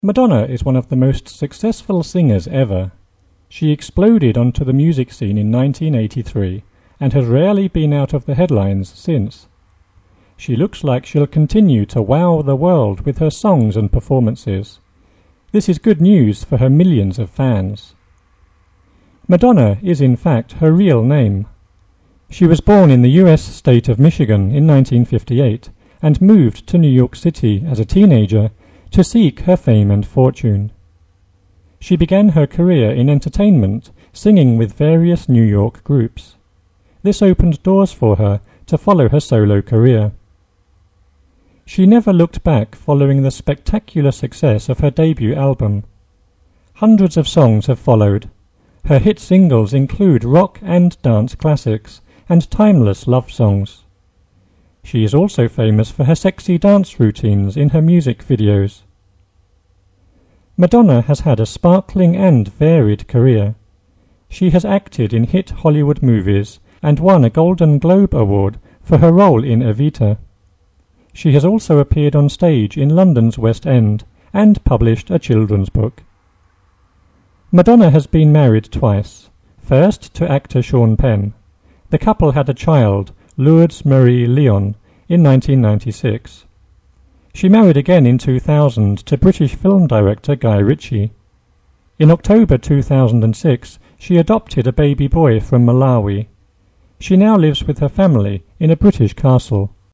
Madonna is one of the most successful singers ever. She exploded onto the music scene in 1983 and has rarely been out of the headlines since. She looks like she'll continue to wow the world with her songs and performances. This is good news for her millions of fans. Madonna is in fact her real name. She was born in the US state of Michigan in 1958 and moved to New York City as a teenager to seek her fame and fortune. She began her career in entertainment, singing with various New York groups. This opened doors for her to follow her solo career. She never looked back following the spectacular success of her debut album. Hundreds of songs have followed. Her hit singles include rock and dance classics and timeless love songs. She is also famous for her sexy dance routines in her music videos. Madonna has had a sparkling and varied career. She has acted in hit Hollywood movies and won a Golden Globe Award for her role in Evita. She has also appeared on stage in London's West End and published a children's book. Madonna has been married twice, first to actor Sean Penn. The couple had a child, Lourdes Marie Leon, in 1996. She married again in 2000 to British film director Guy Ritchie. In October 2006, she adopted a baby boy from Malawi. She now lives with her family in a British castle.